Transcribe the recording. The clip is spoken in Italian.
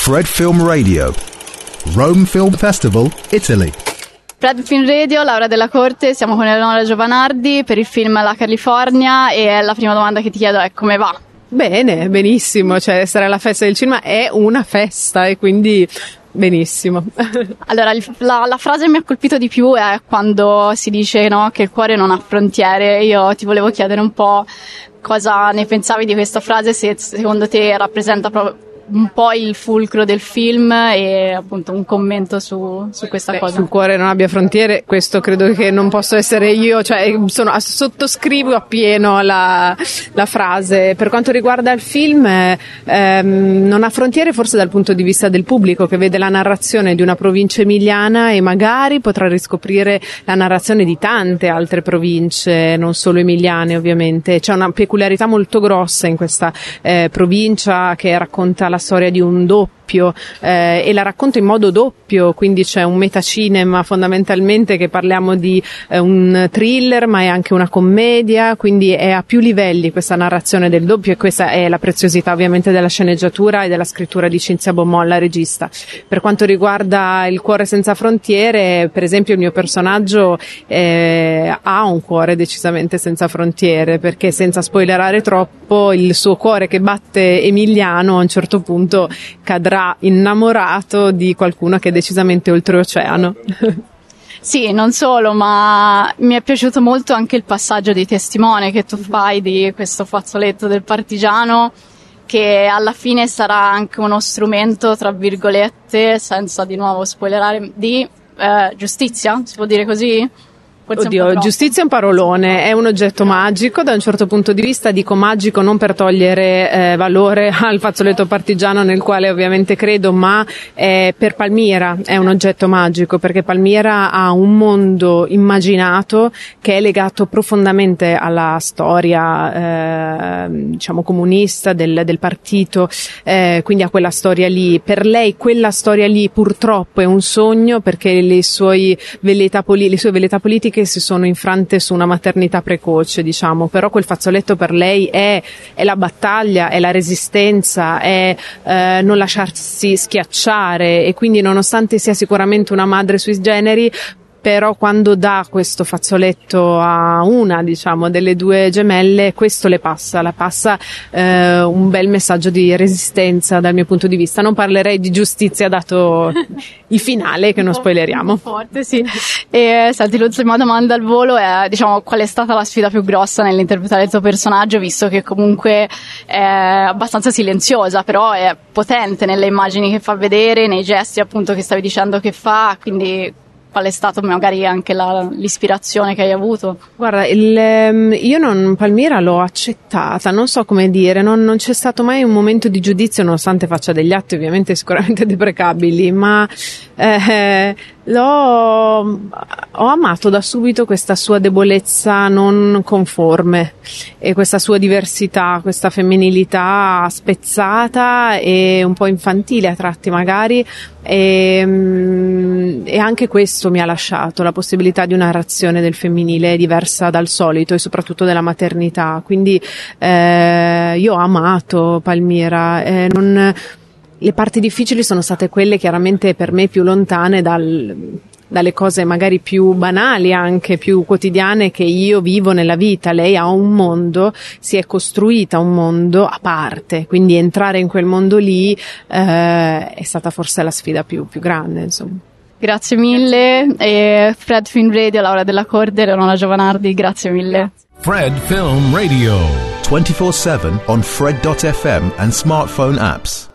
Fred Film Radio, Rome Film Festival, Italy. Fred Film Radio, Laura Della Corte, siamo con Eleonora Giovanardi per il film La California e la prima domanda che ti chiedo è: come va? Bene, benissimo, cioè essere alla festa del cinema è una festa e quindi benissimo. Allora, la frase che mi ha colpito di più è quando si dice, no, che il cuore non ha frontiere. Io ti volevo chiedere un po' cosa ne pensavi di questa frase, se secondo te rappresenta proprio un po' il fulcro del film e appunto un commento su questa cosa. Sul cuore non abbia frontiere, questo credo che non posso essere io, cioè sottoscrivo appieno la frase. Per quanto riguarda il film, non ha frontiere forse dal punto di vista del pubblico, che vede la narrazione di una provincia emiliana e magari potrà riscoprire la narrazione di tante altre province, non solo emiliane ovviamente. C'è una peculiarità molto grossa in questa provincia che racconta la storia di un doppio e la racconto in modo doppio, quindi c'è un metacinema fondamentalmente, che parliamo di un thriller ma è anche una commedia, quindi è a più livelli questa narrazione del doppio, e questa è la preziosità ovviamente della sceneggiatura e della scrittura di Cinzia Beaumont, la regista. Per quanto riguarda il cuore senza frontiere, per esempio il mio personaggio ha un cuore decisamente senza frontiere, perché senza spoilerare troppo, il suo cuore che batte emiliano a un certo punto cadrà innamorato di qualcuno che è decisamente oltreoceano. Sì, non solo, ma mi è piaciuto molto anche il passaggio di testimone che tu fai di questo fazzoletto del partigiano, che alla fine sarà anche uno strumento, tra virgolette, senza di nuovo spoilerare, di giustizia, si può dire così? Oddio, giustizia è un parolone, è un oggetto magico da un certo punto di vista, dico magico non per togliere valore al fazzoletto partigiano nel quale ovviamente credo, ma per Palmira è un oggetto magico, perché Palmira ha un mondo immaginato che è legato profondamente alla storia diciamo comunista del partito, quindi a quella storia lì. Per lei quella storia lì purtroppo è un sogno, perché le sue velleità politiche si sono infrante su una maternità precoce, diciamo, però quel fazzoletto per lei è la battaglia, è la resistenza, è non lasciarsi schiacciare, e quindi nonostante sia sicuramente una madre sui generi, però quando dà questo fazzoletto a una, diciamo, delle due gemelle, questo la passa un bel messaggio di resistenza dal mio punto di vista. Non parlerei di giustizia dato il finale, che non spoileriamo. Forte, sì. E senti, l'ultima domanda al volo è, diciamo, qual è stata la sfida più grossa nell'interpretare il tuo personaggio, visto che comunque è abbastanza silenziosa, però è potente nelle immagini che fa vedere, nei gesti appunto che stavi dicendo che fa, quindi qual è stata magari anche l'ispirazione che hai avuto? Guarda, Palmira l'ho accettata, non so come dire, non c'è stato mai un momento di giudizio, nonostante faccia degli atti ovviamente sicuramente deprecabili, ma ho amato da subito questa sua debolezza non conforme e questa sua diversità, questa femminilità spezzata e un po' infantile a tratti magari, e anche questo mi ha lasciato la possibilità di una narrazione del femminile diversa dal solito e soprattutto della maternità, quindi io ho amato Palmira. Le parti difficili sono state quelle chiaramente per me più lontane dalle cose magari più banali, anche più quotidiane che io vivo nella vita. Lei ha un mondo, si è costruita un mondo a parte, quindi entrare in quel mondo lì è stata forse la sfida più grande, insomma. Grazie mille. E Fred Film Radio, Laura Della Corte, Eleonora Giovanardi, grazie mille. Fred Film Radio, 24/7 on Fred.fm and smartphone apps.